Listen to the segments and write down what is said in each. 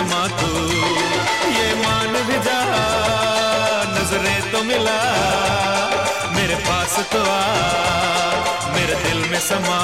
समा तू, ये मान भी जा नजरें तो मिला, मेरे पास तो आ, मेरे दिल में समा।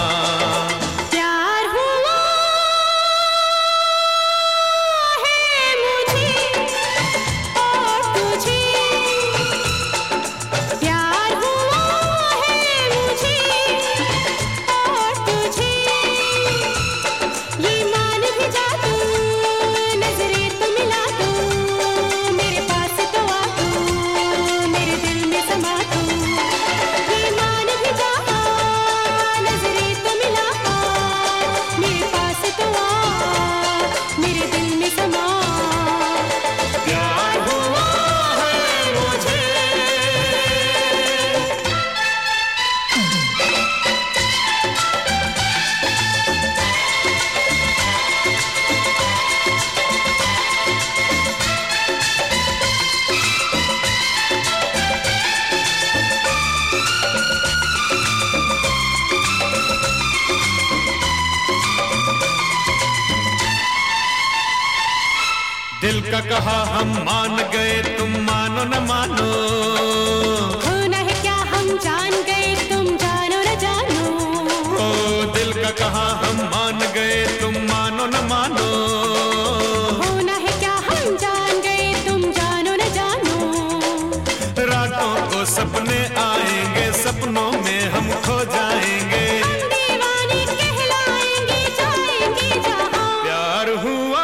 दिल का कहा हम मान गए, तुम मानो न मानो, होना है क्या हम जान गए, तुम जानो न जानो। ओ दिल का कहा हम मान गए, तुम मानो न मानो, होना है क्या हम जान गए, तुम जानो न जानो। रातों को सपने आएंगे, सपनों में हम खो जाएंगे, हम दीवाने कहलाएंगे, जाएंगे जहां। प्यार हुआ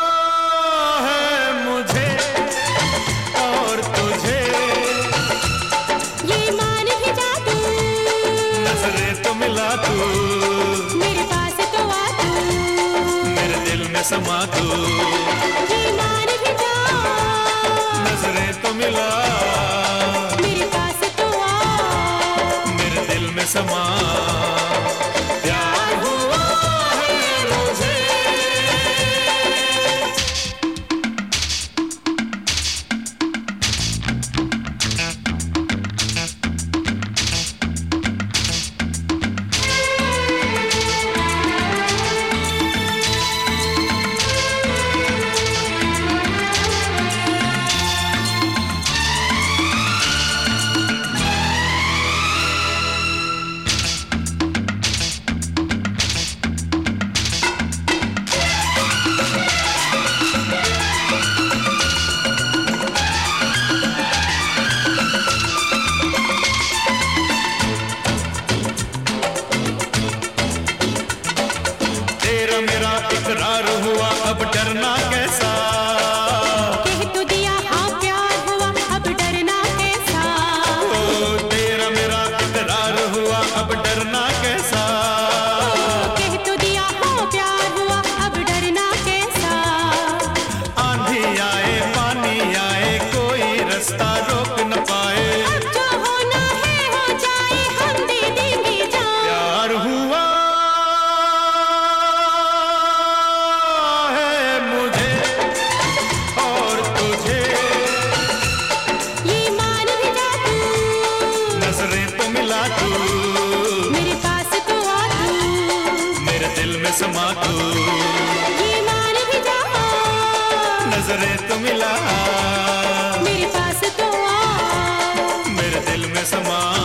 मिला तू, मेरे पास तो आ तू, मेरे दिल में समा तू, ये मान भी जा, नजरें तो मिला, मेरे पास तो आ, मेरे दिल में समा। मेरा इकरार हुआ, अब डरना कैसा, कह तो दिया हाँ प्यार हुआ, अब डरना कैसा। ओ तेरा मेरा इकरार हुआ, अब डरना कैसा, कह तो दिया हाँ प्यार हुआ, अब डरना कैसा। आंधी आए पानी आए, कोई रास्ता रोक न पाए, अब जो होना है हो जाए, हम दे देंगे जान। प्यार हुआ मेरे पास तो आ तू, मेरे दिल में समा तू, ये मान भी जा, नजरें तो मिला, मेरे पास तो आ, मेरे दिल में समा।